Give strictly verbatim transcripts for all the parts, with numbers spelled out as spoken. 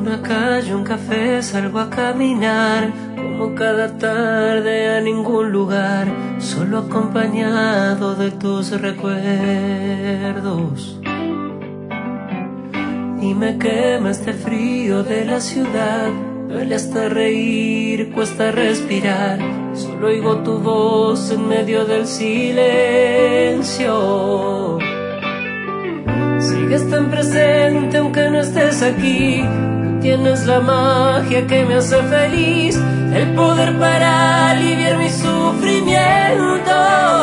una calle, un café, salgo a caminar, como cada tarde a ningún lugar, solo acompañado de tus recuerdos. Y me quema este frío de la ciudad, duele hasta reír, cuesta respirar, solo oigo tu voz en medio del silencio. Sigues tan presente aunque no estés aquí, tienes la magia que me hace feliz, el poder para aliviar mi sufrimiento.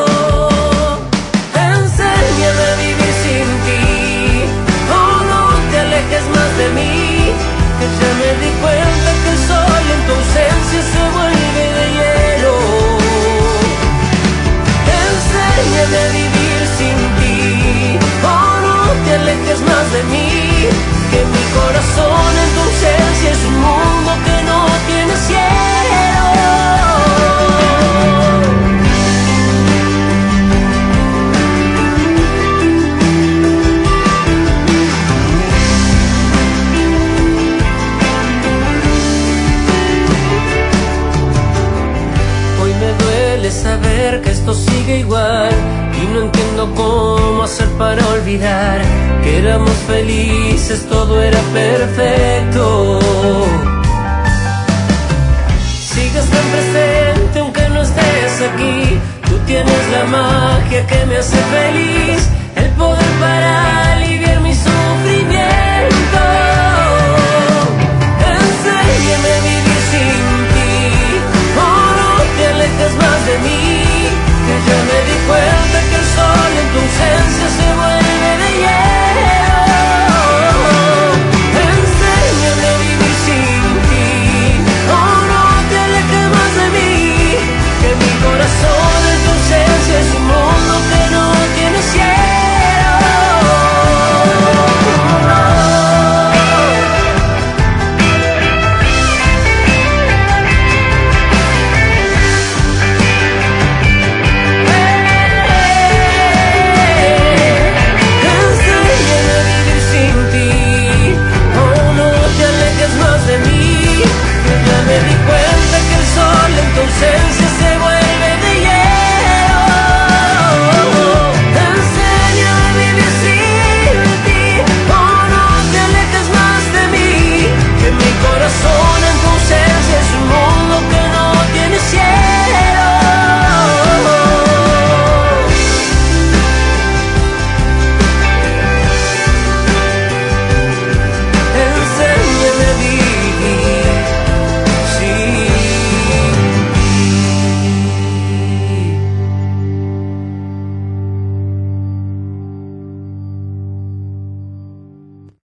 Enséñame a vivir sin ti, oh no te alejes más de mí, que ya me di cuenta que el sol en tu ausencia se vuelve de hielo. Enséñame a vivir sin ti, oh no te alejes más de mí, que mi corazón en tu ausencia es un mundo que no tiene cielo. Hoy me duele saber que esto sigue igual, y no entiendo cómo hacer para olvidar que éramos felices, todo era perfecto. Sigues tan presente aunque no estés aquí, tú tienes la magia que me hace feliz,